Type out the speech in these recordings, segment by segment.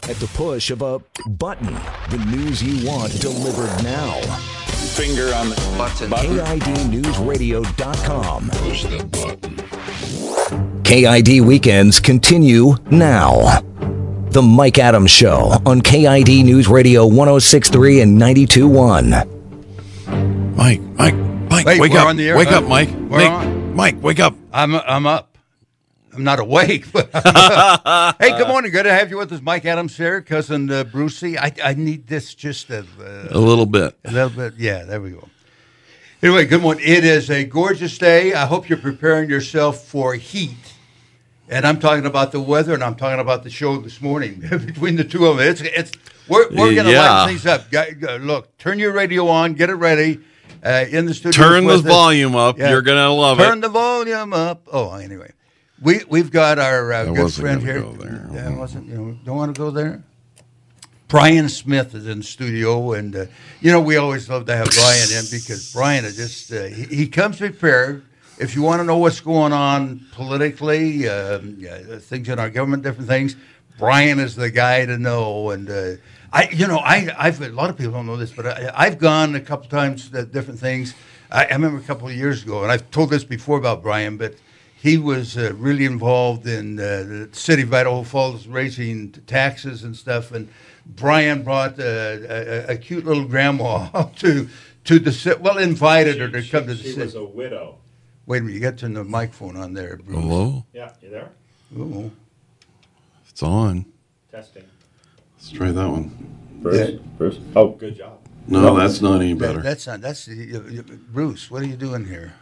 At the push of a button, the news you want delivered now. Finger on the button. KIDnewsradio.com. Push the button. KID Weekends continue now. The Mike Adams Show on KID News Radio 106.3 and 92.1. Mike, Wait, wake we're up. on the air. Wake up, Mike. We're on. Mike, wake up. I'm up. I'm not awake. But hey, good morning. Good to have you with us, Mike Adams here, cousin Brucey. I need this just a little bit. A little bit. Yeah, there we go. Anyway, good morning. It is a gorgeous day. I hope you're preparing yourself for heat. And I'm talking about the weather, and I'm talking about the show this morning. Between the two of them, we're going to lighten things up. Look, turn your radio on, get it ready. In the studio, turn the volume up. Yeah. You're going to love Turn the volume up. Oh, anyway. We've got our good friend here. Go there. Don't want to go there. Brian Smith is in the studio, and we always love to have Brian in because Brian is just he comes prepared. If you want to know what's going on politically, things in our government, different things, Brian is the guy to know. And I've a lot of people don't know this, but I've gone a couple times to different things. I remember a couple of years ago, and I've told this before about Brian, but he was really involved in the city of Idaho Falls raising taxes and stuff. And Brian brought a cute little grandma to the city. Well, invited her to come to the city. She was a widow. Wait a minute, you got to turn the microphone on there, Bruce. Hello? Yeah, you there? Ooh. It's on. Testing. Let's try that one. Bruce? Oh, good job. No, that's not any better. That's Bruce, what are you doing here?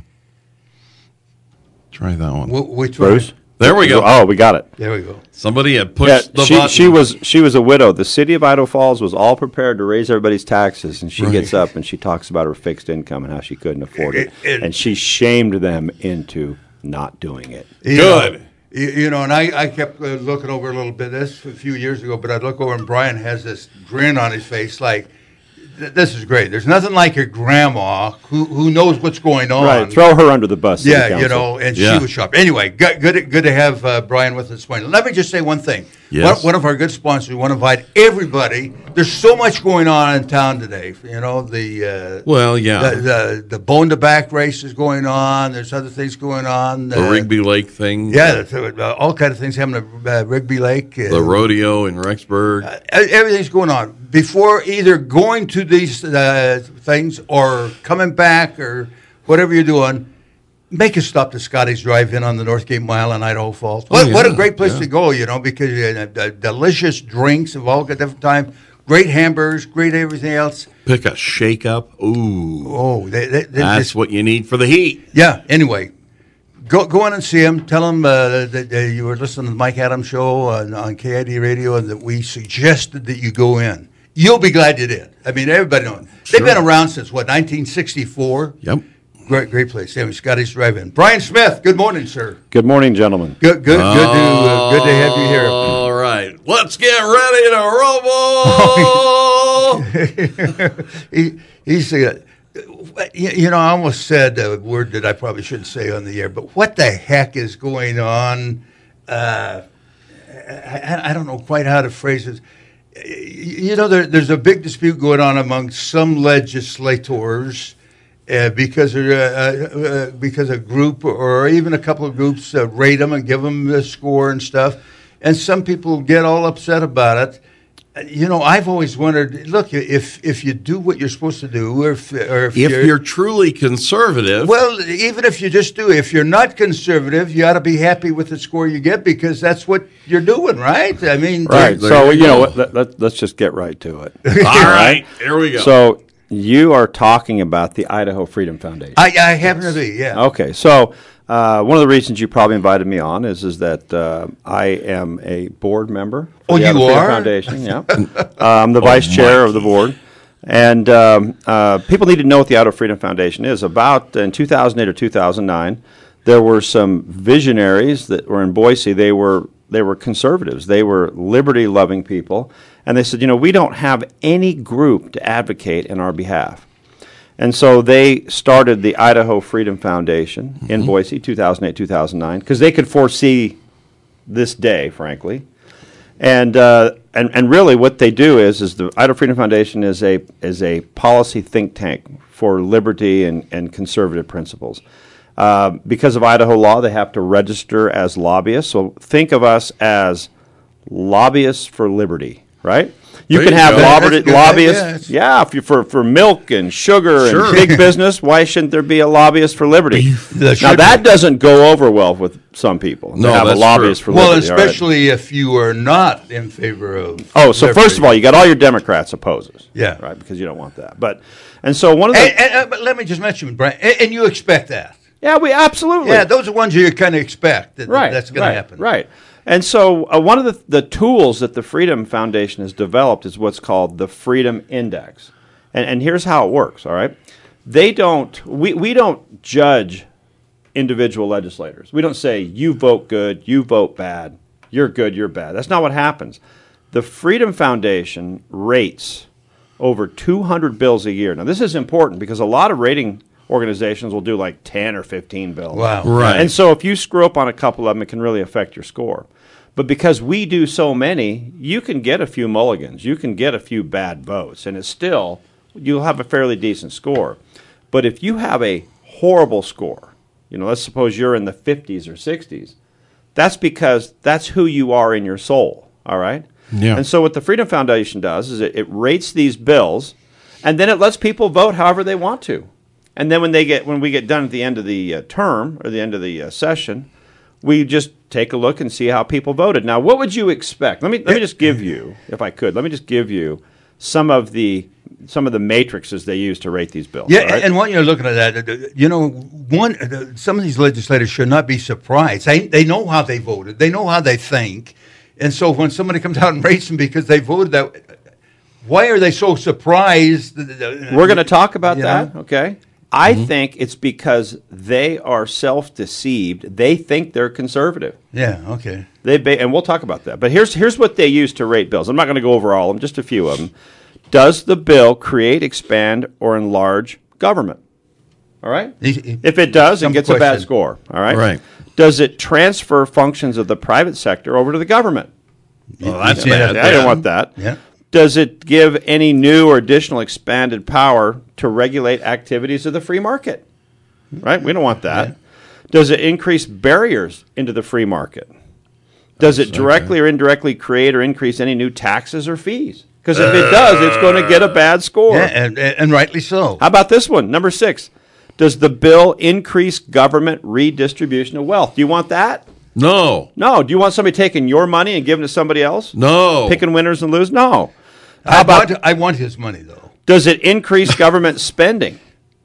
Try that one. Which Bruce? one? There we go. Oh, we got it. There we go. Somebody had pushed the button. She was a widow. The city of Idaho Falls was all prepared to raise everybody's taxes, and she gets up and she talks about her fixed income and how she couldn't afford it, and she shamed them into not doing it. Good. And I kept looking over a little bit. This a few years ago, but I'd look over and Brian has this grin on his face like, this is great. There's nothing like your grandma who knows what's going on. Right, throw her under the bus. Yeah, and she was sharp. Anyway, good to have Brian with us this morning. Let me just say one thing. Yes. One of our good sponsors, we want to invite everybody. There's so much going on in town today. The bone to back race is going on. There's other things going on. The Rigby Lake thing. Yeah, all kind of things happening at Rigby Lake. The rodeo in Rexburg. Everything's going on. Before either going to these things or coming back or whatever you're doing, make a stop to Scotty's Drive-In on the Northgate Mile in Idaho Falls. What a great place to go, because you have delicious drinks of all different times, great hamburgers, great everything else. Pick a shake up. Ooh. Oh, that's what you need for the heat. Yeah, anyway. Go in and see him. Tell him that you were listening to the Mike Adams Show on KID Radio and that we suggested that you go in. You'll be glad you did. I mean, everybody knows. They've been around since, 1964? Yep. Great place. Scotty's Drive-In. Brian Smith, good morning, sir. Good morning, gentlemen. Good to have you here. All right. Let's get ready to rumble. He's I almost said a word that I probably shouldn't say on the air, but what the heck is going on? I don't know quite how to phrase it. There's a big dispute going on among some legislators because a group or even a couple of groups rate them and give them the score and stuff, and some people get all upset about it. I've always wondered. Look, if you do what you're supposed to do, or if you're truly conservative, well, even if you just do, if you're not conservative, you ought to be happy with the score you get because that's what you're doing, right? I mean, right. So let's just get right to it. All right, here we go. So you are talking about the Idaho Freedom Foundation. I happen to be, yeah. Okay, so. One of the reasons you probably invited me on is that I am a board member for the Idaho Freedom Foundation. Yeah, I'm the vice chair of the board, and people need to know what the Idaho Freedom Foundation is. About in 2008 or 2009, there were some visionaries that were in Boise. They were conservatives. They were liberty-loving people, and they said, we don't have any group to advocate in our behalf. And so they started the Idaho Freedom Foundation in Boise, 2008, 2009, because they could foresee this day, frankly. And really what they do is the Idaho Freedom Foundation is a policy think tank for liberty and conservative principles. Because of Idaho law, they have to register as lobbyists. So think of us as lobbyists for liberty, right? You can have lobbyists, if you for milk and sugar and big business. Why shouldn't there be a lobbyist for liberty? Now that doesn't go over well with some people. No, have a lobbyist for liberty. Well, especially if you are not in favor of. Oh, so liberty. First of all, you got all your Democrats opposes. Yeah, right, because you don't want that. But so one of the but let me just mention, Brian, and you expect that. Yeah, we absolutely. Yeah, those are ones you kind of expect that's going to happen. Right. And so one of the tools that the Freedom Foundation has developed is what's called the Freedom Index. And here's how it works, all right? We don't judge individual legislators. We don't say, you vote good, you vote bad, you're good, you're bad. That's not what happens. The Freedom Foundation rates over 200 bills a year. Now, this is important because a lot of rating organizations will do like 10 or 15 bills. Wow. Right. And so if you screw up on a couple of them, it can really affect your score. But because we do so many, you can get a few mulligans. You can get a few bad votes, and it's still, you'll have a fairly decent score. But if you have a horrible score, let's suppose you're in the 50s or 60s, that's because that's who you are in your soul, all right? Yeah. And so what the Freedom Foundation does is it rates these bills, and then it lets people vote however they want to. And then when we get done at the end of the term or the end of the session, we just take a look and see how people voted. Now, what would you expect? Let me just give you, if I could, some of the matrices they use to rate these bills. Yeah, right? and when you're looking at that, some of these legislators should not be surprised. They know how they voted. They know how they think. And so when somebody comes out and rates them because they voted that, why are they so surprised? We're going to talk about that, okay? I think it's because they are self-deceived. They think they're conservative. Yeah, okay. And we'll talk about that. But here's what they use to rate bills. I'm not going to go over all of them, just a few of them. Does the bill create, expand, or enlarge government? All right? If it does, it gets a bad score. All right? Right. Does it transfer functions of the private sector over to the government? Well, that's bad. I don't want that. Yeah. Does it give any new or additional expanded power to regulate activities of the free market? Right? We don't want that. Yeah. Does it increase barriers into the free market? Does it directly or indirectly create or increase any new taxes or fees? Because if it does, it's going to get a bad score. Yeah, and rightly so. How about this one? Number 6. Does the bill increase government redistribution of wealth? Do you want that? No. No. Do you want somebody taking your money and giving it to somebody else? No. Picking winners and losers? No. I want his money, though. Does it increase government spending?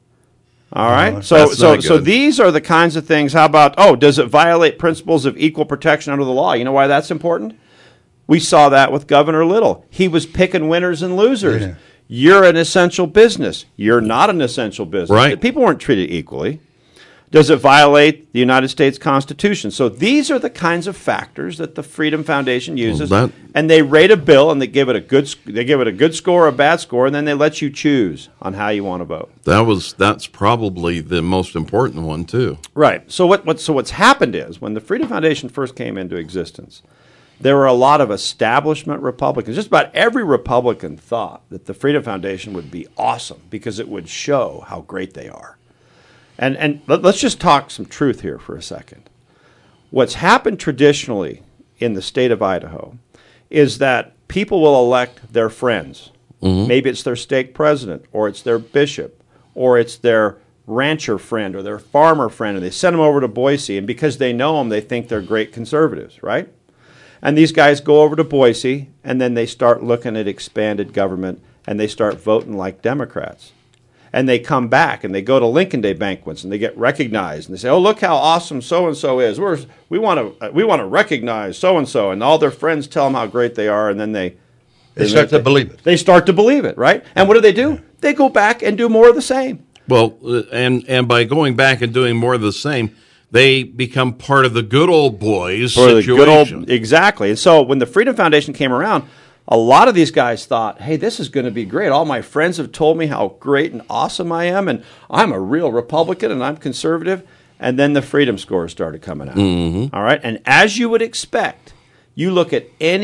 All right. So these are the kinds of things. How about, does it violate principles of equal protection under the law? You know why that's important? We saw that with Governor Little. He was picking winners and losers. Yeah. You're an essential business. You're not an essential business. Right. People weren't treated equally. Does it violate the United States Constitution? So these are the kinds of factors that the Freedom Foundation uses, and they rate a bill and they give it a good score or a bad score, and then they let you choose on how you want to vote. That's probably the most important one too. Right. So what's happened is when the Freedom Foundation first came into existence, there were a lot of establishment Republicans. Just about every Republican thought that the Freedom Foundation would be awesome because it would show how great they are. And let's just talk some truth here for a second. What's happened traditionally in the state of Idaho is that people will elect their friends. Mm-hmm. Maybe it's their stake president, or it's their bishop, or it's their rancher friend or their farmer friend, and they send them over to Boise, and because they know them, they think they're great conservatives, right? And these guys go over to Boise, and then they start looking at expanded government, and they start voting like Democrats. And they come back, and they go to Lincoln Day banquets, and they get recognized, and they say, "Oh, look how awesome so-and-so is. We want to recognize so-and-so," and all their friends tell them how great they are, and then they start to believe it. They start to believe it, right? And what do? They go back and do more of the same. Well, and by going back and doing more of the same, they become part of the good old boys situation. Exactly. And so when the Freedom Foundation came around, a lot of these guys thought, hey, this is going to be great. All my friends have told me how great and awesome I am, and I'm a real Republican, and I'm conservative. And then the freedom scores started coming out. Mm-hmm. All right? And as you would expect, you look at any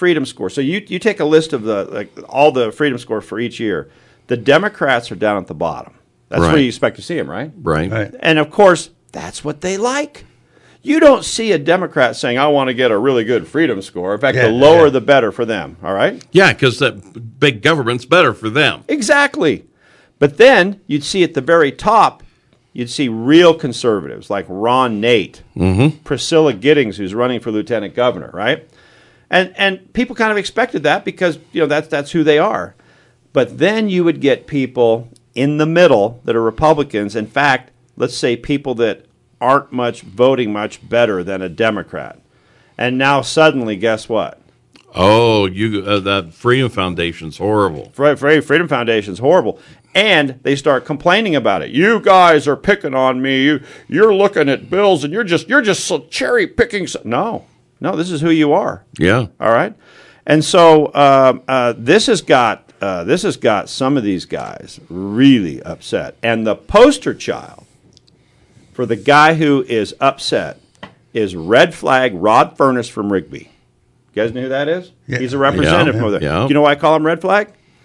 freedom score. So you take a list of all the freedom scores for each year. The Democrats are down at the bottom. That's where you expect to see them, right? Right. And of course, that's what they like. You don't see a Democrat saying, I want to get a really good freedom score. In fact, the lower the better for them, all right? Yeah, because that big government's better for them. Exactly. But then you'd see at the very top, you'd see real conservatives like Ron Nate, Priscilla Giddings, who's running for lieutenant governor, right? And people kind of expected that because that's who they are. But then you would get people in the middle that are Republicans. In fact, let's say people that aren't voting much better than a Democrat. And now suddenly, guess what? Oh, that Freedom Foundation's horrible. Freedom Foundation's horrible. And they start complaining about it. You guys are picking on me. You're looking at bills and you're just cherry picking. No, this is who you are. Yeah. All right. And so this has got some of these guys really upset. And the poster child for the guy who is upset is Red Flag Rod Furness from Rigby. You guys know who that is? Yeah. He's a representative from over there. Yeah. Do you know why I call him Red Flag?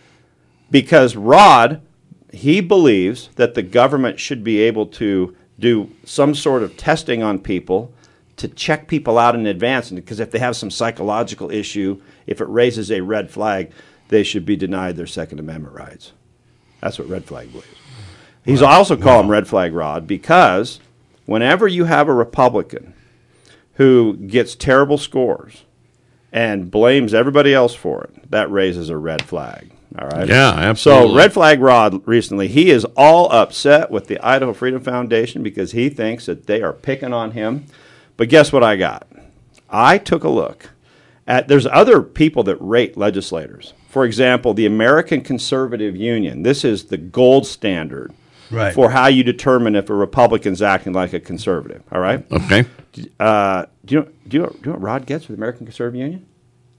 Because Rod, he believes that the government should be able to do some sort of testing on people to check people out in advance. Because if they have some psychological issue, if it raises a red flag, they should be denied their Second Amendment rights. That's what Red Flag believes. He's also called him Red Flag Rod because whenever you have a Republican who gets terrible scores and blames everybody else for it, that raises a red flag. All right? Yeah, absolutely. So Red Flag Rod recently, he is all upset with the Idaho Freedom Foundation because he thinks that they are picking on him. But guess what I got? I took a look at, there's other people that rate legislators. For example, the American Conservative Union. This is the gold standard for how you determine if a Republican's acting like a conservative. All right? Okay. Do you know what Rod gets for the American Conservative Union?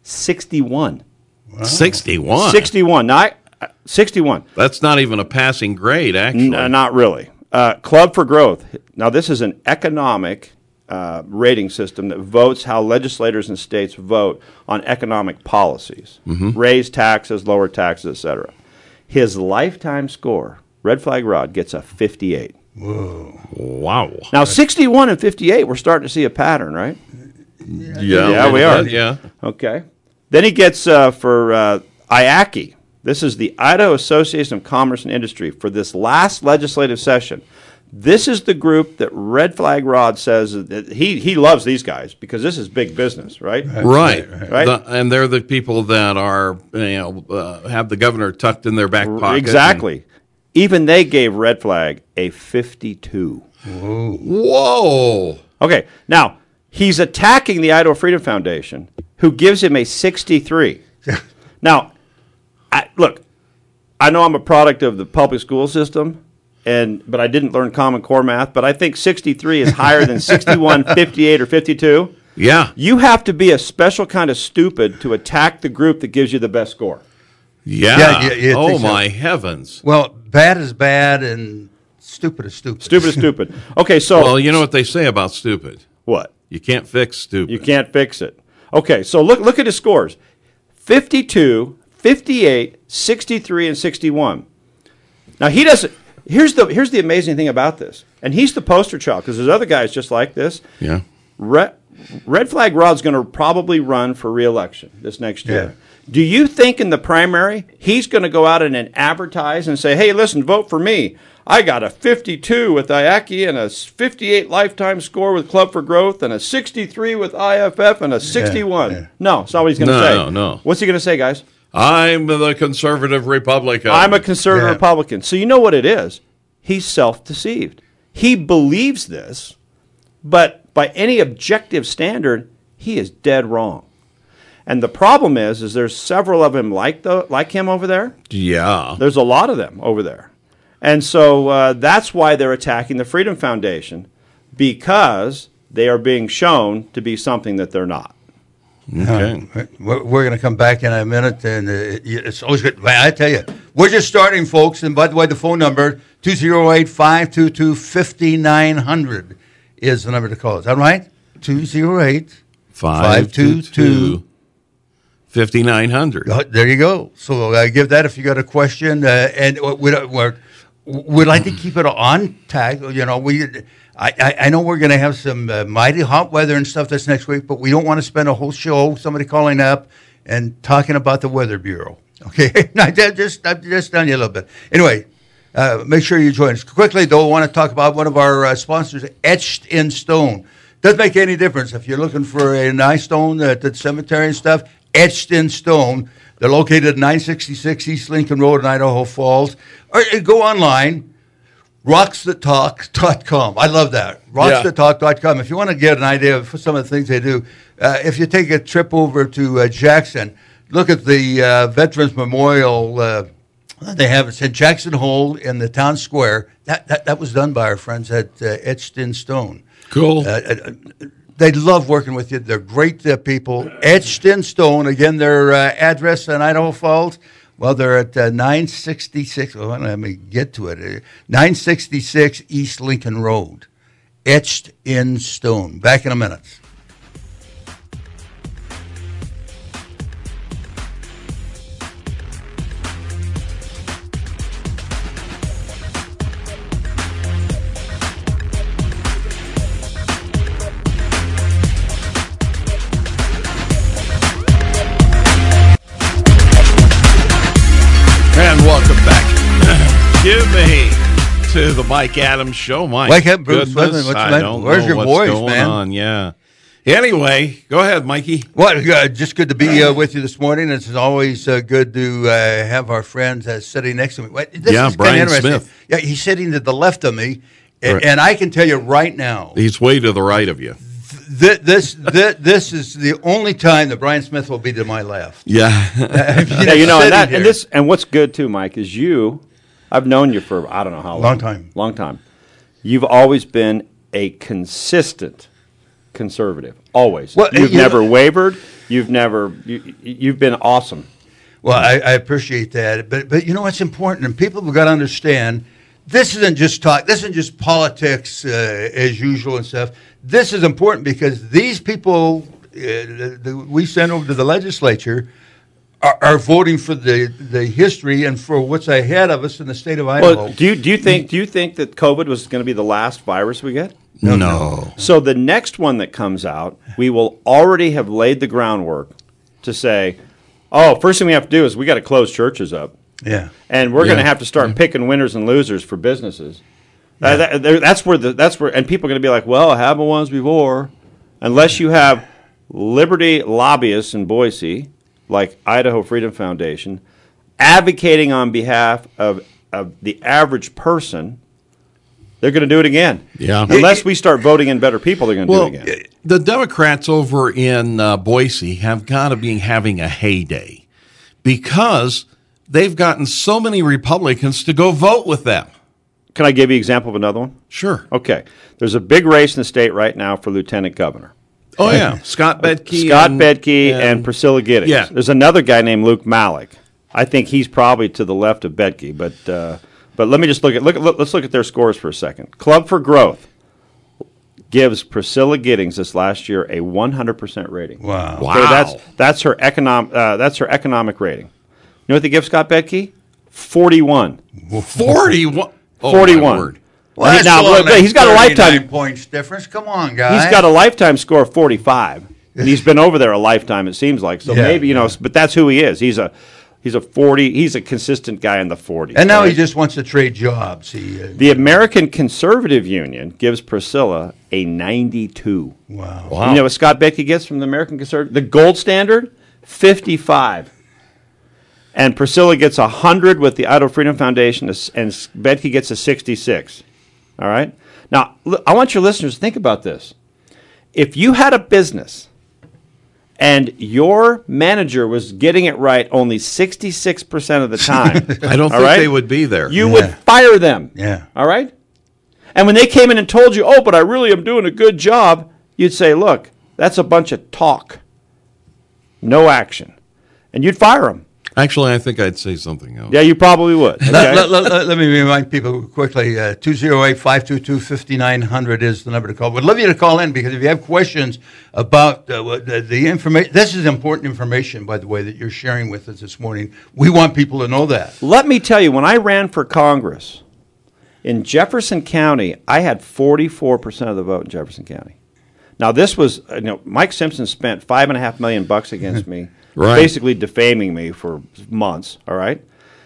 61. Wow. 61? 61. 61. That's not even a passing grade, actually. Not really. Club for Growth. Now, this is an economic rating system that votes how legislators and states vote on economic policies. Raise taxes, lower taxes, etc. His lifetime score, Red Flag Rod, gets a 58. Whoa. Wow. Now, 61 and 58, we're starting to see a pattern, right? Yeah, we are. Yeah. Okay. Then he gets for IACI. This is the Idaho Association of Commerce and Industry for this last legislative session. This is the group that Red Flag Rod says that he loves these guys because this is big business, right? Right. And they're the people that are have the governor tucked in their back pocket. Exactly. Even they gave Red Flag a 52. Whoa. Okay. Now he's attacking the Idaho Freedom Foundation, who gives him a 63. Now, look, I know I'm a product of the public school system. But I didn't learn Common Core math, but I think 63 is higher than 61, 58, or 52. Yeah. You have to be a special kind of stupid to attack the group that gives you the best score. Yeah. Oh, my heavens. Well, bad is bad and stupid is stupid. Stupid is stupid. Okay, so... Well, you know what they say about stupid? What? You can't fix stupid. You can't fix it. Okay, so look at his scores. 52, 58, 63, and 61. Now, he doesn't... Here's the amazing thing about this, and he's the poster child because there's other guys just like this. Yeah. Red Flag Rod's going to probably run for re-election this next year. Yeah. Do you think in the primary he's going to go out and advertise and say, "Hey, listen, vote for me. I got a 52 with IACI and a 58 lifetime score with Club for Growth and a 63 with IFF and a 61." Yeah. No, it's not what he's going to say. No. What's he going to say, guys? I'm the conservative Republican. I'm a conservative Republican. So you know what it is? He's self-deceived. He believes this, but by any objective standard, he is dead wrong. And the problem is there's several of them like him over there. Yeah. There's a lot of them over there. And so that's why they're attacking the Freedom Foundation, because they are being shown to be something that they're not. Okay. We're going to come back in a minute, and it's always good. I tell you, we're just starting, folks. And by the way, the phone number, 208-522-5900 is the number to call. Is that right? 208-522-5900. 5900. There you go. So give that if you got a question. And we'd like to keep it on tag. You know, I know we're going to have some mighty hot weather and stuff this next week, but we don't want to spend a whole show somebody calling up and talking about the Weather Bureau. Okay, I'm just telling you a little bit. Anyway, make sure you join us. Quickly, though, I want to talk about one of our sponsors, Etched in Stone. Doesn't make any difference if you're looking for a nice stone at the cemetery and stuff. Etched in Stone. They're located at 966 East Lincoln Road in Idaho Falls. Or go online, rocksthattalk.com. I love that. Rocksthattalk.com. If you want to get an idea of some of the things they do, if you take a trip over to Jackson, look at the Veterans Memorial. They have it's in Jackson Hole in the town square. That was done by our friends at Etched in Stone. Cool. They love working with you. They're great people. Etched in Stone. Again, their address in Idaho Falls. Well, they're at 966. Well, let me get to it. 966 East Lincoln Road. Etched in Stone. Back in a minute. Welcome back. Give me to the Mike Adams Show. My goodness, where's your voice, man? Yeah. Anyway, go ahead, Mikey. Well, just good to be with you this morning. It's always good to have our friends sitting next to me. Brian Smith. Yeah, he's sitting to the left of me, and I can tell you right now. He's way to the right of you. This is the only time that Brian Smith will be to my left. Yeah. And what's good too, Mike, is I've known you for I don't know how long. Long time. You've always been a consistent conservative. Always. Well, you've never wavered. You've been awesome. Well, I appreciate that. But you know what's important, and people have got to understand, this isn't just talk. This isn't just politics as usual and stuff. This is important because these people we send over to the legislature are voting for the history and for what's ahead of us in the state of Idaho. Well, do you think that COVID was going to be the last virus we get? No. So the next one that comes out, we will already have laid the groundwork to say, first thing we have to do is we got to close churches up. Yeah. And we're going to have to start picking winners and losers for businesses. Yeah. That's where, and people are going to be like, well, it happened once before. Unless you have liberty lobbyists in Boise, like Idaho Freedom Foundation, advocating on behalf of the average person, they're going to do it again. Yeah. Unless we start voting in better people, they're going to do it again. The Democrats over in Boise have got to be having a heyday because they've gotten so many Republicans to go vote with them. Can I give you an example of another one? Sure. Okay. There's a big race in the state right now for lieutenant governor. Oh, yeah. Scott Bedke. And Priscilla Giddings. Yeah. There's another guy named Luke Malik. I think he's probably to the left of Bedke, but let me just let's look at their scores for a second. Club for Growth gives Priscilla Giddings this last year a 100% rating. Wow. Okay, that's her economic rating. You know what they give Scott Bedke? 41. 41. Oh, 41. Word. Well, he's got a lifetime points difference. Come on, guys. He's got a lifetime score of 45, and he's been over there a lifetime. It seems like maybe but that's who he is. He's a 40. He's a consistent guy in the 40s. And now he just wants to trade jobs. The American Conservative Union gives Priscilla a 92. Wow. You know what Scott Bedke gets from the American Conservative? The gold standard, 55. And Priscilla gets 100 with the Idaho Freedom Foundation, and Bedke gets a 66. All right? Now, I want your listeners to think about this. If you had a business and your manager was getting it right only 66% of the time, I don't think they would be there. You would fire them. Yeah. All right? And when they came in and told you, but I really am doing a good job, you'd say, look, that's a bunch of talk. No action. And you'd fire them. Actually, I think I'd say something else. Yeah, you probably would. Okay? Let me remind people quickly, 208-522-5900 is the number to call. We'd love you to call in because if you have questions about the information, this is important information, by the way, that you're sharing with us this morning. We want people to know that. Let me tell you, when I ran for Congress in Jefferson County, I had 44% of the vote in Jefferson County. Now, this was, Mike Simpson spent $5.5 million against me. Right. Basically defaming me for months, all right?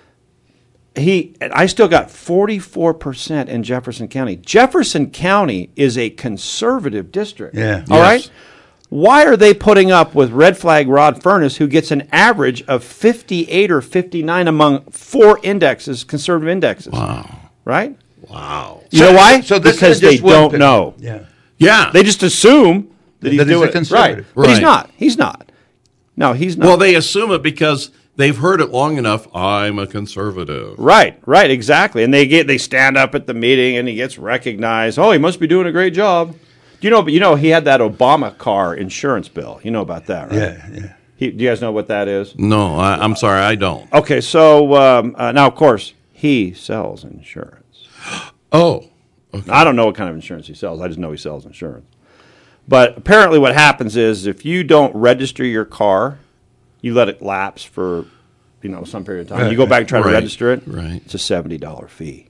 I still got 44% in Jefferson County. Jefferson County is a conservative district. Yeah. All right? Why are they putting up with Red Flag Rod Furness, who gets an average of 58 or 59 among 4 indexes, conservative indexes? Wow. Right? Wow. You know why? So this because is they just one don't thing. know. Yeah. Yeah. They just assume that he's That he's doing a it. conservative. Right. But he's Right. not. He's not. No, he's not. Well, they assume it because they've heard it long enough. I'm a conservative. Right, exactly. And they stand up at the meeting and he gets recognized. Oh, he must be doing a great job. Do you know he had that Obama car insurance bill. You know about that, right? Yeah. Do you guys know what that is? No, I'm sorry, I don't. Okay, so now of course he sells insurance. Oh, okay. I don't know what kind of insurance he sells. I just know he sells insurance. But apparently what happens is if you don't register your car, you let it lapse for, some period of time. You go back and try to Right. register it. Right. It's a $70 fee.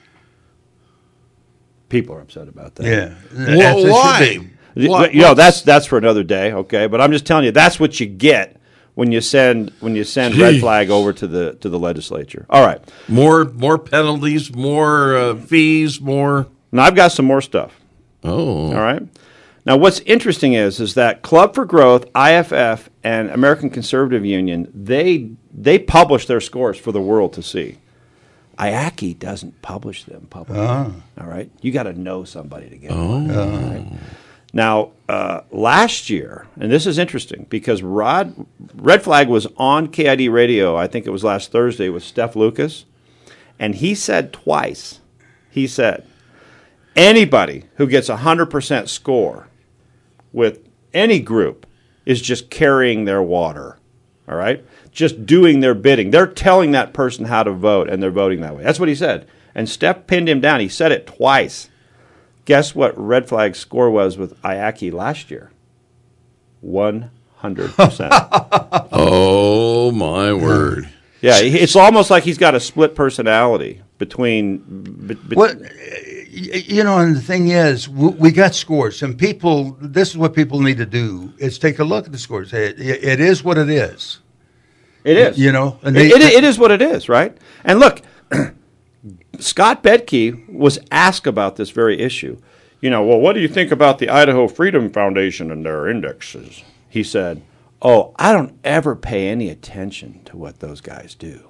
People are upset about that. Yeah. Well, why? That's for another day, okay? But I'm just telling you, that's what you get when you send Red Flag over to the legislature. All right. More penalties, more fees, more. Now I've got some more stuff. Oh. All right. Now, what's interesting is that Club for Growth, IFF, and American Conservative Union, they publish their scores for the world to see. IACI doesn't publish them publicly. All right? You got to know somebody to get one. All right? Now, last year, and this is interesting because Red Flag was on KID radio, I think it was last Thursday, with Steph Lucas, and he said twice, anybody who gets 100% score with any group is just carrying their water, all right? Just doing their bidding. They're telling that person how to vote, and they're voting that way. That's what he said. And Steph pinned him down. He said it twice. Guess what Red Flag's score was with IACI last year? 100%. Oh, my word. Yeah, it's almost like he's got a split personality between... And the thing is, we got scores, and people. This is what people need to do: is take a look at the scores. It is what it is. It is. And it is what it is, right? And look, Scott Bedke was asked about this very issue. Well, what do you think about the Idaho Freedom Foundation and their indexes? He said, "Oh, I don't ever pay any attention to what those guys do."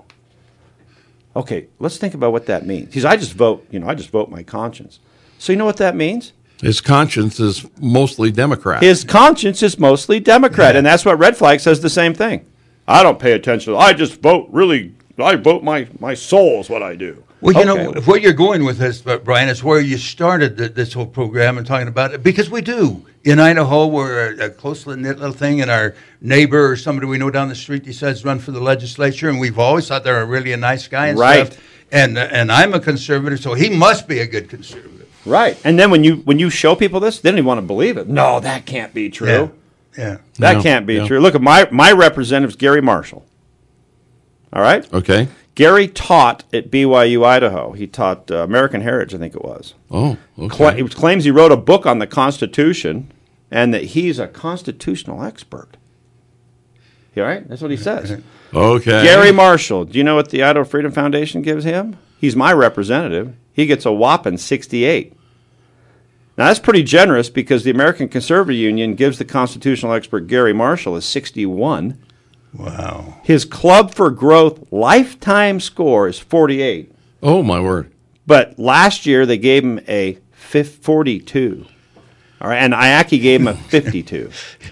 Okay, let's think about what that means. Because I just vote my conscience. So you know what that means? His conscience is mostly Democrat. His conscience is mostly Democrat, and that's what Red Flag says the same thing. I don't pay attention. I just vote I vote my soul is what I do. Well, where you're going with this, Brian, is where you started this whole program and talking about it. Because we do. In Idaho, we're a close-knit little thing, and our neighbor or somebody we know down the street decides to run for the legislature, and we've always thought they're really a nice guy and stuff. And I'm a conservative, so he must be a good conservative. Right. And then when you show people this, they don't even want to believe it. No, that can't be true. Yeah. That can't be true. Look at my representative's Gary Marshall. All right? Okay. Gary taught at BYU, Idaho. He taught American Heritage, I think it was. Oh, okay. He claims he wrote a book on the Constitution and that he's a constitutional expert. All right? That's what he says. Okay. Gary Marshall. Do you know what the Idaho Freedom Foundation gives him? He's my representative. He gets a whopping 68. Now, that's pretty generous because the American Conservative Union gives the constitutional expert Gary Marshall a 61. Wow. His Club for Growth lifetime score is 48. Oh, my word. But last year they gave him a 42. All right, and IACI gave him a 52.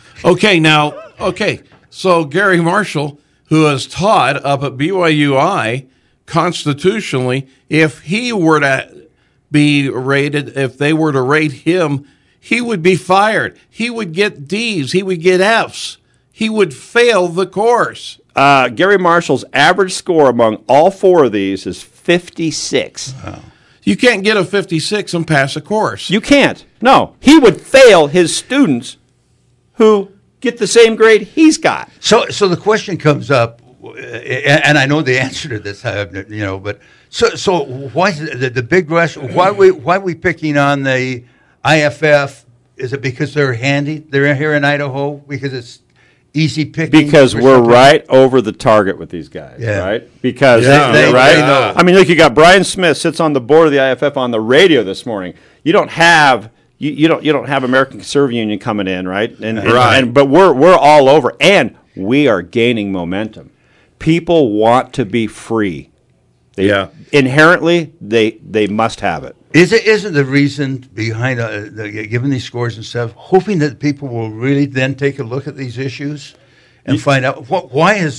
Okay, so Gary Marshall, who has taught up at BYUI constitutionally, if he were to be rated, if they were to rate him, he would be fired. He would get D's. He would get F's. He would fail the course. Gary Marshall's average score among all 4 of these is 56. Wow. You can't get a 56 and pass a course. You can't. No. He would fail his students who get the same grade he's got. So the question comes up, and I know the answer to this, but so why is the big rush? Why are we picking on the IFF? Is it because they're handy? They're here in Idaho because it's easy picking? Because we're right over the target with these guys, right? Because they know. I mean, look, you got Brian Smith sits on the board of the IFF on the radio this morning. You don't have you don't have American Conservative Union coming in, right? But we're all over, and we are gaining momentum. People want to be free. Inherently, they must have it. Isn't the reason behind giving these scores and stuff, hoping that people will really then take a look at these issues and find out why is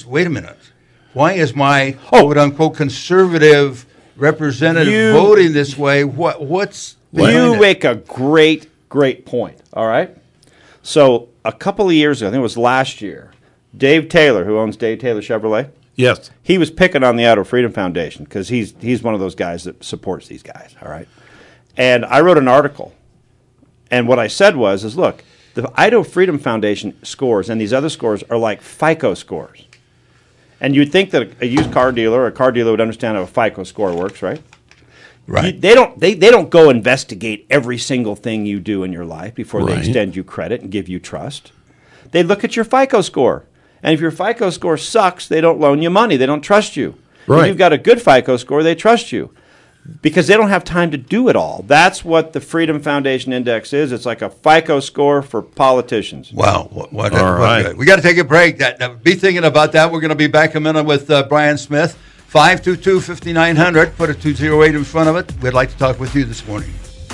my quote unquote conservative representative voting this way? What's you make a great point. All right. So a couple of years ago, I think it was last year, Dave Taylor, who owns Dave Taylor Chevrolet. Yes. He was picking on the Idaho Freedom Foundation because he's one of those guys that supports these guys, all right? And I wrote an article, and what I said was, look, the Idaho Freedom Foundation scores and these other scores are like FICO scores. And you'd think that a used car dealer or a car dealer would understand how a FICO score works, right? Right. They don't go investigate every single thing you do in your life before they extend you credit and give you trust. They look at your FICO score. And if your FICO score sucks, they don't loan you money. They don't trust you. Right. If you've got a good FICO score, they trust you because they don't have time to do it all. That's what the Freedom Foundation Index is. It's like a FICO score for politicians. Wow. What we got to take a break. Be thinking about that. We're going to be back in a minute with Brian Smith. 522-5900. Put a 208 in front of it. We'd like to talk with you this morning.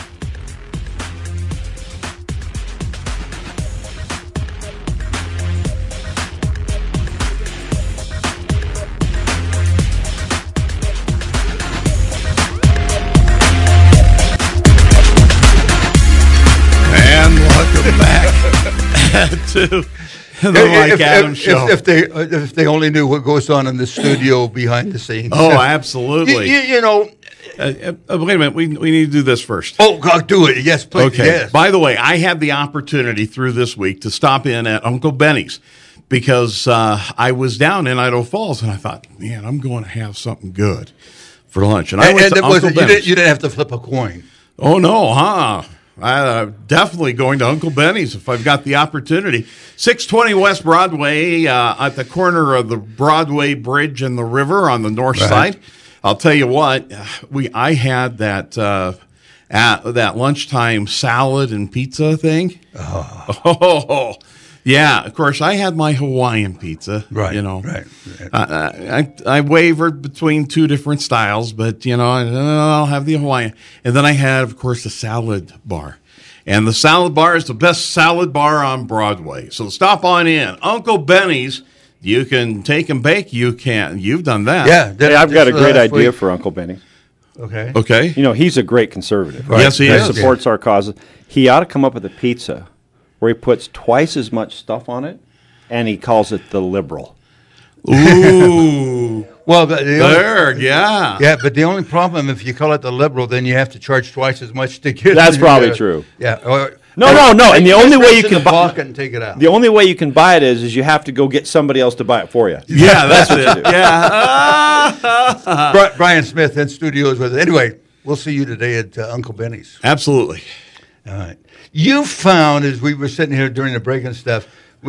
To the Mike Adams Show. If they only knew what goes on in the studio behind the scenes. Oh, absolutely. You know. Wait a minute. We need to do this first. Oh, God, do it. Yes, please. Okay. Yes. By the way, I had the opportunity through this week to stop in at Uncle Benny's because I was down in Idaho Falls and I thought, man, I'm going to have something good for lunch. And I went to Uncle Benny's. You didn't have to flip a coin. Oh, no, huh? I'm definitely going to Uncle Benny's if I've got the opportunity. 620 West Broadway at the corner of the Broadway Bridge and the river on the north side. I'll tell you what, I had that that lunchtime salad and pizza thing. Oh, yeah. Of course, I had my Hawaiian pizza. Right. Right. I wavered between two different styles, but I'll have the Hawaiian, and then I had, of course, the salad bar, and the salad bar is the best salad bar on Broadway. So stop on in, Uncle Benny's. You can take and bake. You've done that. Yeah. Hey, I've got a great idea for Uncle Benny. Okay. He's a great conservative. Right? Yes, he is. He supports our causes. He ought to come up with a pizza where he puts twice as much stuff on it, and he calls it the liberal. Ooh. Well, yeah. Yeah, but the only problem, if you call it the liberal, then you have to charge twice as much to get it. That's probably true. Yeah. No. And the only way you can buy it and take it out. The only way you can buy it is you have to go get somebody else to buy it for you. Yeah, that's it. Yeah. Brian Smith in studios with it. Anyway, we'll see you today at Uncle Benny's. Absolutely. All right. You found, as we were sitting here during the break and stuff,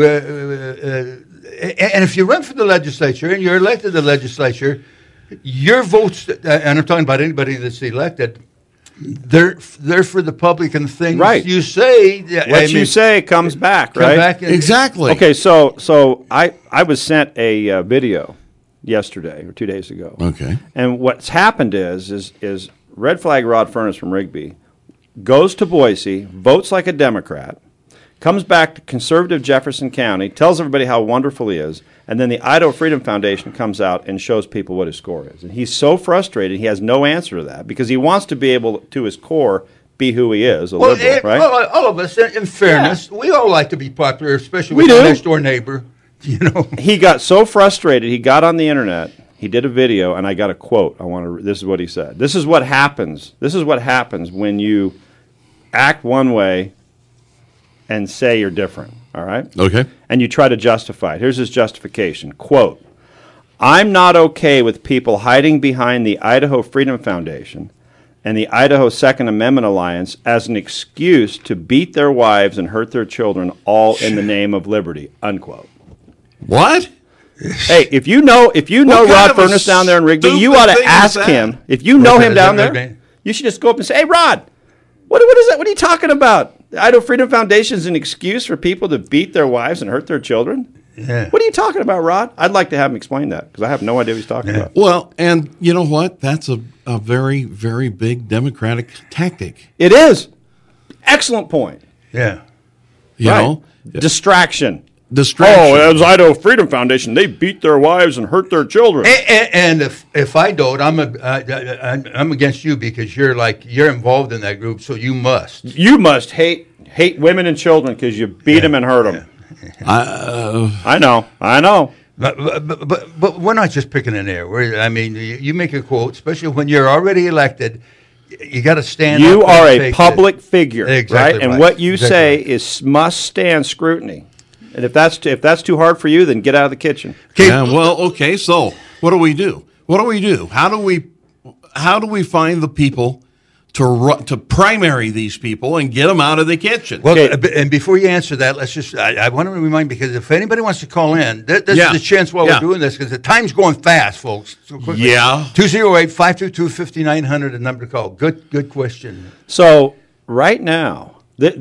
and if you run for the legislature and you're elected to the legislature, your votes, and I'm talking about anybody that's elected, they're for the public and things you say. What you say comes back, right? Exactly. Okay, so I was sent a video yesterday or 2 days ago. Okay. And what's happened is Red Flag Rod Furnace from Rigby goes to Boise, votes like a Democrat, comes back to conservative Jefferson County, tells everybody how wonderful he is, and then the Idaho Freedom Foundation comes out and shows people what his score is. And he's so frustrated, he has no answer to that because he wants to be able to his core be who he is, a liberal, right? All of us, in fairness, we all like to be popular, especially with our next door neighbor. You know, he got so frustrated. He got on the internet. He did a video, and I got a quote. This is what he said. This is what happens. This is what happens when you act one way and say you're different. All right. Okay. And you try to justify it. Here's his justification. Quote: I'm not okay with people hiding behind the Idaho Freedom Foundation and the Idaho Second Amendment Alliance as an excuse to beat their wives and hurt their children, all in the name of liberty. Unquote. What? Hey, if you know Rod Furness down there in Rigby, you ought to ask him. If you know him down there, you should just go up and say, "Hey, Rod, what is that? What are you talking about? The Idaho Freedom Foundation is an excuse for people to beat their wives and hurt their children? Yeah. What are you talking about, Rod?" I'd like to have him explain that because I have no idea what he's talking about. Well, and you know what? That's a very, very big Democratic tactic. It is. Excellent point. Yeah. You know? Distraction. Distraction. Oh, as Idaho Freedom Foundation, they beat their wives and hurt their children. And if I don't, I'm against you because you're involved in that group, so you must. You must hate women and children because you beat them and hurt them. I know. But we're not just picking an air. You make a quote, especially when you're already elected. You got to stand. You up are and a take public figure, exactly right? And what you say must stand scrutiny. And if that's too hard for you, then get out of the kitchen. Okay. Yeah, well, okay. So what do we do? How do we find the people to primary these people and get them out of the kitchen? Well, and before you answer that, I want to remind, because if anybody wants to call in, this is the chance while we're doing this, because the time's going fast, folks. So quickly. Yeah. 208-522-5900, the number to call. Good question. So right now,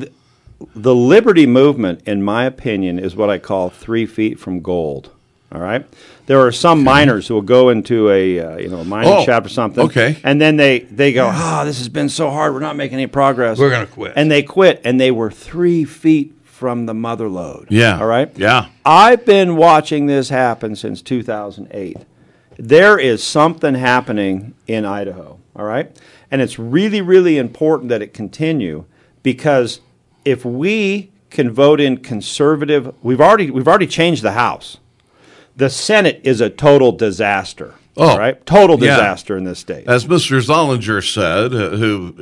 the liberty movement, in my opinion, is what I call 3 feet from gold. All right, there are some miners who will go into a mining shaft or something. Okay, and then they go, this has been so hard. We're not making any progress. We're going to quit. And they quit, and they were 3 feet from the mother lode. Yeah. All right. Yeah. I've been watching this happen since 2008. There is something happening in Idaho. All right, and it's really, really important that it continue, because if we can vote in conservative, we've already changed the House. The Senate is a total disaster. Oh, right? Total disaster in this state. As Mr. Zollinger said, who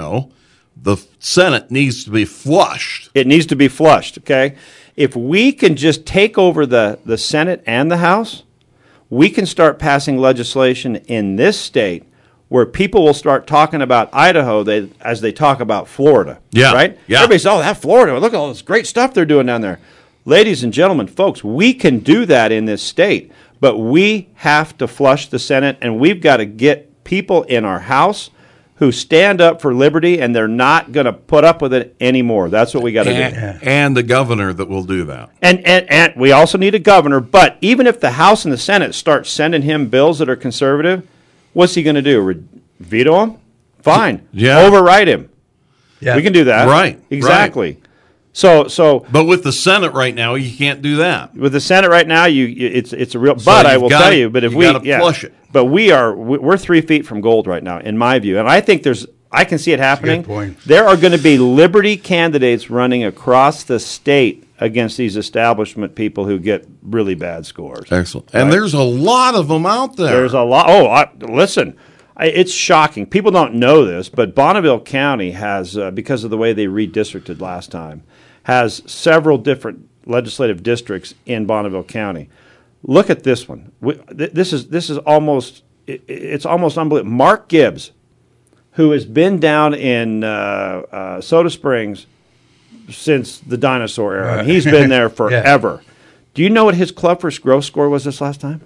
the Senate needs to be flushed. It needs to be flushed, okay? If we can just take over the Senate and the House, we can start passing legislation in this state where people will start talking about Idaho as they talk about Florida. Yeah. Right? Yeah. Everybody says, that Florida, look at all this great stuff they're doing down there. Ladies and gentlemen, folks, we can do that in this state, but we have to flush the Senate, and we've got to get people in our House who stand up for liberty, and they're not going to put up with it anymore. That's what we got to do. And the governor that will do that. And we also need a governor, but even if the House and the Senate start sending him bills that are conservative, what's he going to do? Veto him? Fine. Yeah. Override him. Yeah. We can do that. Right. Exactly. Right. So, but with the Senate right now, you can't do that. With the Senate right now, it's a real. But I will tell you, but if we flush it. But we're 3 feet from gold right now, in my view, and I think I can see it happening. That's a good point. There are going to be liberty candidates running across the state against these establishment people who get really bad scores. Excellent. And there's a lot of them out there. There's a lot. Listen. It's shocking. People don't know this, but Bonneville County has, because of the way they redistricted last time, has several different legislative districts in Bonneville County. Look at this one. This is almost unbelievable. Mark Gibbs, who has been down in Soda Springs since the dinosaur era. He's been there forever. Yeah. Do you know what his club first growth score was this last time?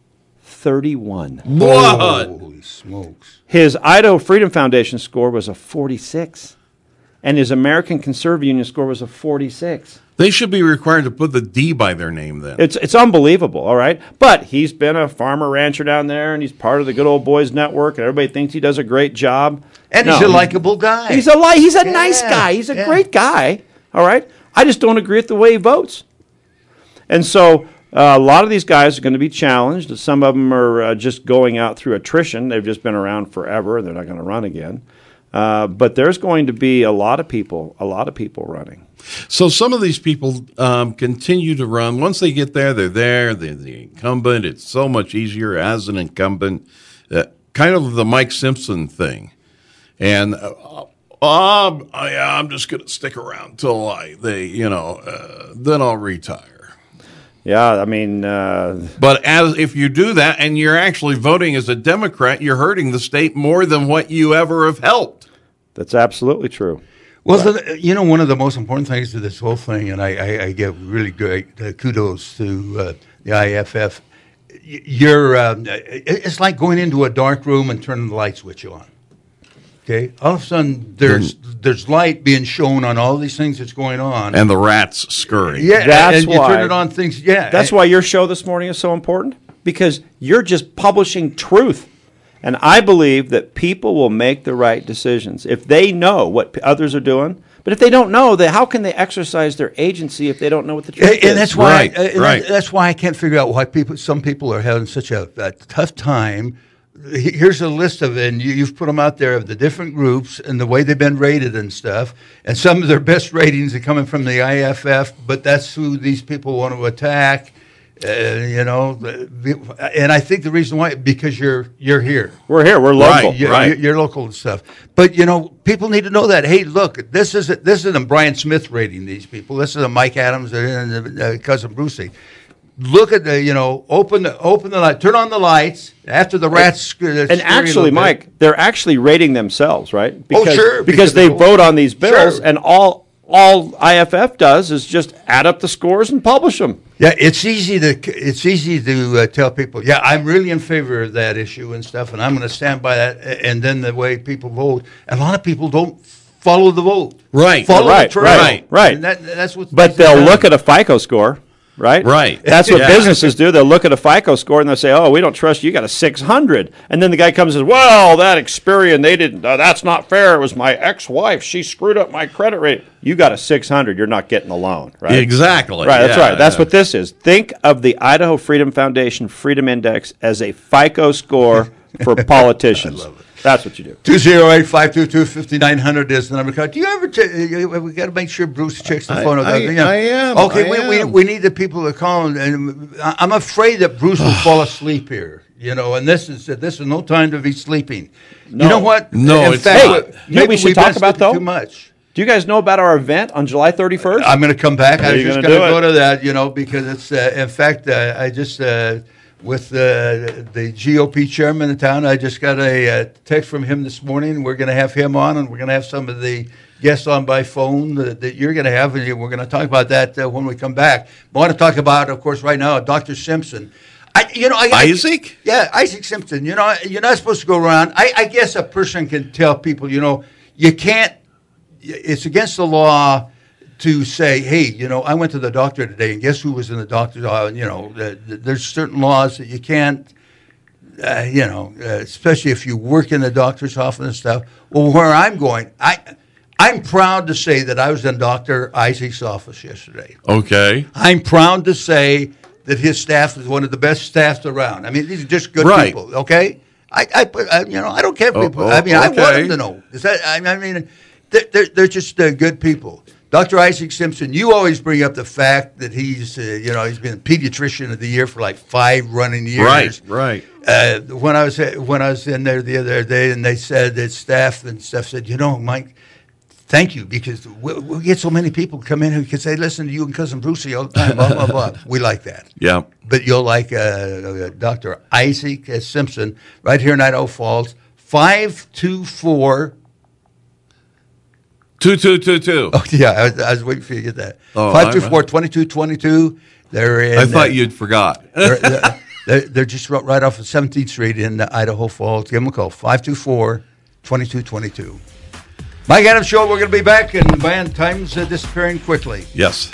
31. What? Holy smokes. His Idaho Freedom Foundation score was a 46. And his American Conservative Union score was a 46. They should be required to put the D by their name then. It's unbelievable, all right? But he's been a farmer rancher down there, and he's part of the Good Old Boys Network, and everybody thinks he does a great job. And he's a likable guy. He's a nice guy. He's a great guy, all right? I just don't agree with the way he votes. And so a lot of these guys are going to be challenged. Some of them are just going out through attrition. They've just been around forever, and they're not going to run again. But there's going to be a lot of people running. So some of these people continue to run. Once they get there, they're there. They're the incumbent. It's so much easier as an incumbent. Kind of the Mike Simpson thing. And I'm just going to stick around till then I'll retire. Yeah, I mean, but if you do that and you're actually voting as a Democrat, you're hurting the state more than what you ever have helped. That's absolutely true. Well, one of the most important things to this whole thing, and I give really great kudos to the IFF. It's like going into a dark room and turning the light switch on. Okay, all of a sudden there's light being shown on all these things that's going on, and the rats scurry. Yeah, that's and you why turn it on things. Yeah, that's why your show this morning is so important, because you're just publishing truth, and I believe that people will make the right decisions if they know what others are doing. But if they don't know, how can they exercise their agency if they don't know what the truth is? And that's why, right. That's why I can't figure out why some people are having such a tough time. Here's a list of it, and you've put them out there of the different groups and the way they've been rated and stuff. And some of their best ratings are coming from the IFF, but that's who these people want to attack. And I think the reason why, because you're here. We're here. We're local. Right. You're local and stuff. But people need to know that. Hey, look, this isn't Brian Smith rating these people. This isn't Mike Adams and Cousin Brucey. Look at open the light, turn on the lights after the rats. And actually, Mike, they're actually rating themselves, right? Because they vote on these bills, and all IFF does is just add up the scores and publish them. Yeah, it's easy to tell people, yeah, I'm really in favor of that issue and stuff, and I'm going to stand by that. And then the way people vote, a lot of people don't follow the vote, right? Follow the trail, right. And that's what. But they'll look at a FICO score. Right. That's what businesses do. They'll look at a FICO score and they'll say, "Oh, we don't trust you. You got a 600." And then the guy comes and says, "Well, that Experian, they didn't. That's not fair. It was my ex-wife. She screwed up my credit rating. You got a 600. You're not getting a loan." Right. Exactly. Right. That's right. That's what this is. Think of the Idaho Freedom Foundation Freedom Index as a FICO score for politicians. I love it. That's what you do. 208-522-5900 is the number. Do you ever we got to make sure Bruce checks the phone. I am. Okay, we need the people to call, and I'm afraid that Bruce will fall asleep here. And this is no time to be sleeping. No. You know what? No, in fact, maybe we should talk about too much. Do you guys know about our event on July 31st? I'm going to come back. I was just going to go to that, because it's in fact I just. With the GOP chairman in town, I just got a text from him this morning. We're going to have him on, and we're going to have some of the guests on by phone that you're going to have, and we're going to talk about that when we come back. I want to talk about, of course, right now, Dr. Simpson. Isaac? Yeah, Isaac Simpson. You're not supposed to go around. I guess a person can tell people, you can't. It's against the law to say, hey, I went to the doctor today, and guess who was in the doctor's office? There's certain laws that you can't, especially if you work in the doctor's office and stuff. Well, where I'm going, I'm proud to say that I was in Dr. Isaac's office yesterday. Okay. I'm proud to say that his staff is one of the best staffs around. I mean, these are just good people, okay? I don't care if people. Okay. I want them to know. They're just good people. Dr. Isaac Simpson, you always bring up the fact that he's been pediatrician of the year for like 5 running years. Right. When I was in there the other day, and they said that staff and stuff said, Mike, thank you, because we get so many people come in who can say, listen to you and Cousin Brucey all the time, blah, blah, blah. We like that. Yeah. But you'll like Dr. Isaac Simpson right here in Idaho Falls, 524. 2222. Oh, yeah, I was waiting for you to get that. 524-2222. They're in. I thought you'd forgot. They're just right off of 17th Street in Idaho Falls. Give them a call, 524-2222. Mike Adams Show, we're going to be back, and man, time's disappearing quickly. Yes.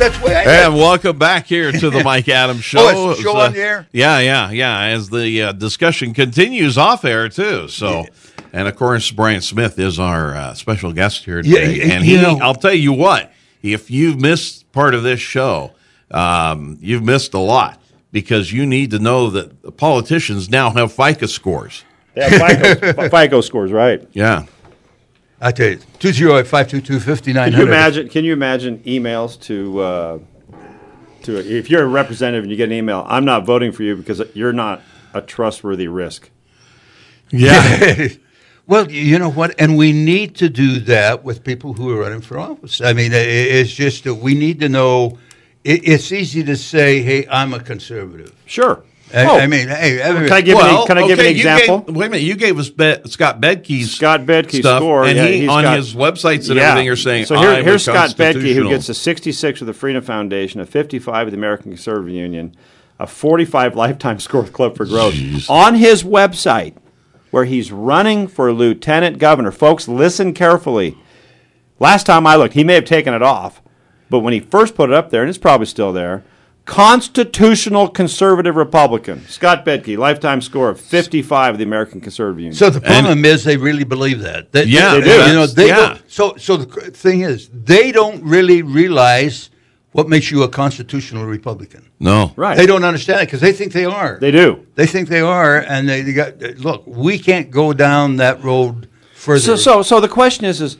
That's the way I And welcome back here to the Mike Adams Show. Oh, it's the show on the air? Yeah. As the discussion continues off air, too. So, and of course, Brian Smith is our special guest here today. And I'll tell you what, if you've missed part of this show, you've missed a lot, because you need to know that the politicians now have FICO scores. They have FICO scores, right? Yeah. I tell you, 208-522-5900. Can you imagine emails to if you're a representative and you get an email, I'm not voting for you because you're not a trustworthy risk. Yeah. Well, you know what? And we need to do that with people who are running for office. I mean, it's just that we need to know. It's easy to say, hey, I'm a conservative. Sure. I mean, hey, can I give an example? Wait a minute, you gave us Scott Bedke's stuff, score, and he on his websites and everything are saying. So here's Scott Bedke, who gets a 66 with the Freedom Foundation, a 55 with the American Conservative Union, a 45 lifetime score with Club for Growth. Jeez. On his website, where he's running for lieutenant governor. Folks, listen carefully. Last time I looked, he may have taken it off, but when he first put it up there, and it's probably still there, constitutional conservative Republican, Scott Bedke, lifetime score of 55 of the American Conservative Union. So the problem is they really believe that. They do. You know, they don't. So the thing is, they don't really realize what makes you a constitutional Republican. No. Right. They don't understand it because they think they are. They do. They think they are, and they got. Look, we can't go down that road further. So the question is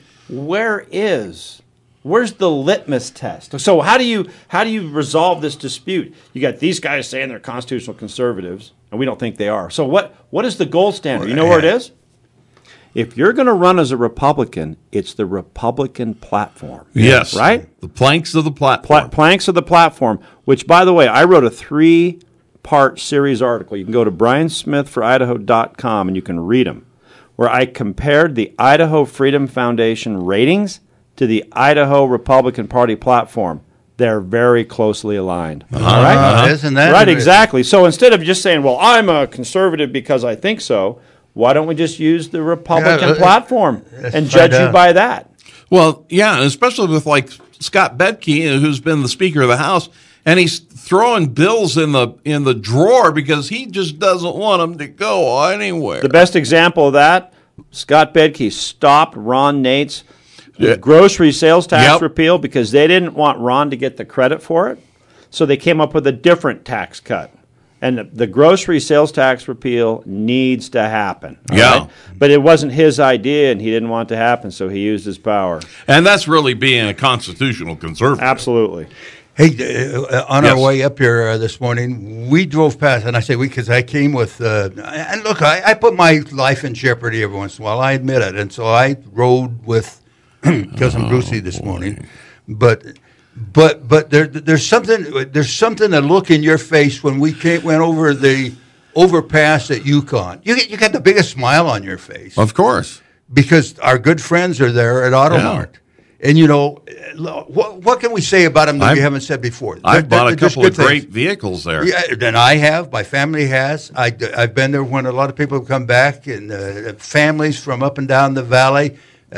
where's the litmus test? So how do you resolve this dispute? You got these guys saying they're constitutional conservatives, and we don't think they are. So what is the gold standard? You know where it is? If you're going to run as a Republican, it's the Republican platform. Yes. Right? The planks of the platform. Planks of the platform, which, by the way, I wrote a 3-part series article. You can go to briansmithforidaho.com and you can read them, where I compared the Idaho Freedom Foundation ratings to the Idaho Republican Party platform. They're very closely aligned. All right? Isn't that right? Exactly. So instead of just saying, well, I'm a conservative because I think so, why don't we just use the Republican platform and judge you by that? Well, yeah, and especially with like Scott Bedke, who's been the Speaker of the House, and he's throwing bills in the drawer because he just doesn't want them to go anywhere. The best example of that, Scott Bedke stopped Ron Nate's grocery sales tax repeal because they didn't want Ron to get the credit for it. So they came up with a different tax cut. And the grocery sales tax repeal needs to happen. Right? But it wasn't his idea, and he didn't want it to happen, so he used his power. And that's really being a constitutional conservative. Absolutely. Hey, on our way up here this morning, we drove past, and I say we because I came with, and look, I put my life in jeopardy every once in a while, I admit it, and so I rode with Cousin Brucey this morning, but there's something a look in your face when we went over the overpass at Yukon. You got the biggest smile on your face, of course, because our good friends are there at Automart, and you know what can we say about them that we haven't said before? I've bought a couple of great vehicles there. Yeah, and I have. My family has. I've been there when a lot of people have come back, and families from up and down the valley.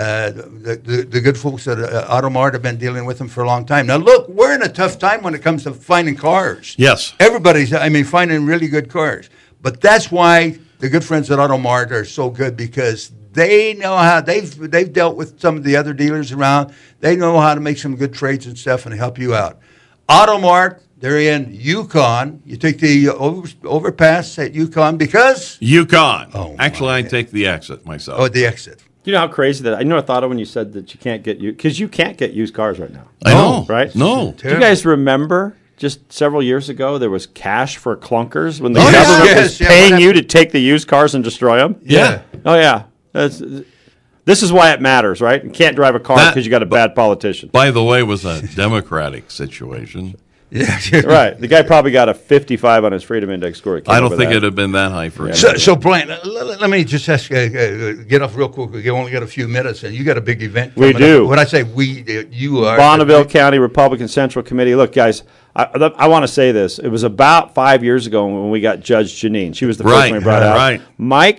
The good folks at Automart have been dealing with them for a long time. Now, look, we're in a tough time when it comes to finding cars. Yes. Everybody's, finding really good cars. But that's why the good friends at Automart are so good, because they know how, they've dealt with some of the other dealers around. They know how to make some good trades and stuff and help you out. Automart, they're in Yukon. You take the overpass at Yukon because? Yukon. Oh, actually, I take the exit myself. Oh, the exit. You know how crazy that? I thought of when you said that you can't get because you can't get used cars right now. I know, right? No. Do you guys remember just several years ago there was cash for clunkers when the government was paying you to take the used cars and destroy them? Yeah. Oh yeah. This is why it matters, right? You can't drive a car because you got a bad politician. By the way, was a Democratic situation. Yeah, right. The guy probably got a 55 on his Freedom Index score. I don't think it'd have been that high for him. So Brian, let me just ask, get off real quick. We only got a few minutes, and you got a big event. We do. Up. When I say we, you are Bonneville County Republican Central Committee. Look, guys, I want to say this. It was about 5 years ago when we got Judge Janine. She was the first one we brought out. Right.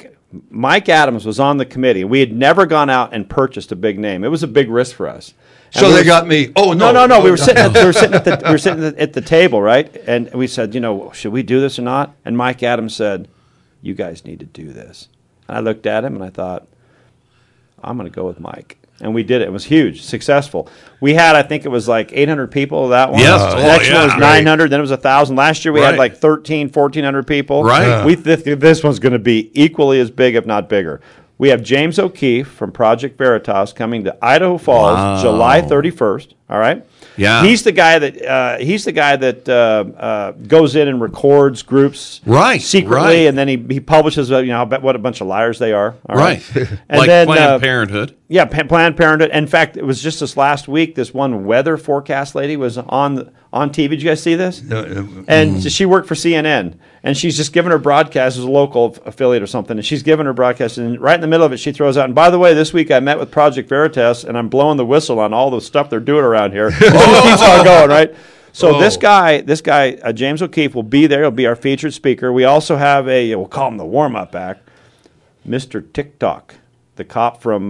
Mike Adams was on the committee. We had never gone out and purchased a big name. It was a big risk for us. So they got me. Oh no, no. We were sitting at the table, right? And we said, should we do this or not? And Mike Adams said, "You guys need to do this." And I looked at him and I thought, I'm going to go with Mike. And we did it. It was huge, successful. We had, I think it was like 800 people that one. Yes. The next one was 900. Then it was 1,000. Last year we had like 1,400 people. Right. This one's going to be equally as big, if not bigger. We have James O'Keefe from Project Veritas coming to Idaho Falls July 31st. All right. Yeah. He's the guy that goes in and records groups secretly, and then he publishes what a bunch of liars they are. All right. And like then, Planned Parenthood. Yeah, Planned Parenthood. In fact, it was just this last week. This one weather forecast lady was on TV. Did you guys see this? And she worked for CNN, and she's just giving her broadcast as a local affiliate or something, and she's giving her broadcast, and right in the middle of it, she throws out, and by the way, this week I met with Project Veritas, and I'm blowing the whistle on all the stuff they're doing around here. It keeps on going, right? So this guy, James O'Keefe, will be there. He'll be our featured speaker. We also have we'll call him the warm-up act, Mr. TikTok, the cop from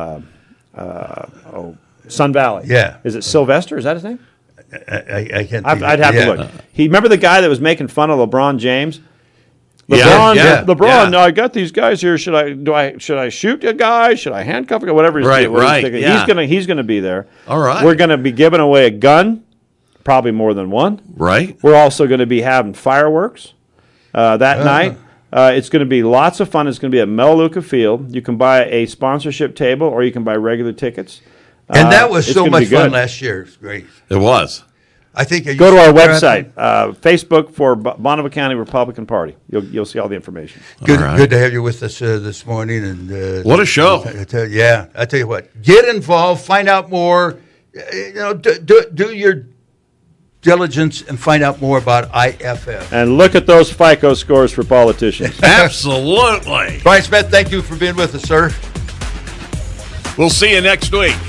Sun Valley. Yeah. Is it Sylvester? Is that his name? I can't. I'd have to look. Remember the guy that was making fun of LeBron James? LeBron. No, I got these guys here. Should I shoot a guy? Should I handcuff a guy? Whatever he's doing. Right. He's gonna be there. All right. We're gonna be giving away a gun, probably more than one. Right. We're also going to be having fireworks that night. It's going to be lots of fun. It's going to be at Melaleuca Field. You can buy a sponsorship table, or you can buy regular tickets. And that was so much fun last year. It's great. It was. I think go to our website, Facebook for Bonneville County Republican Party. You'll see all the information. Good to have you with us this morning. And what a show! I tell you what. Get involved. Find out more. Do your diligence and find out more about IFF. And look at those FICO scores for politicians. Absolutely. Brian Smith, thank you for being with us, sir. We'll see you next week.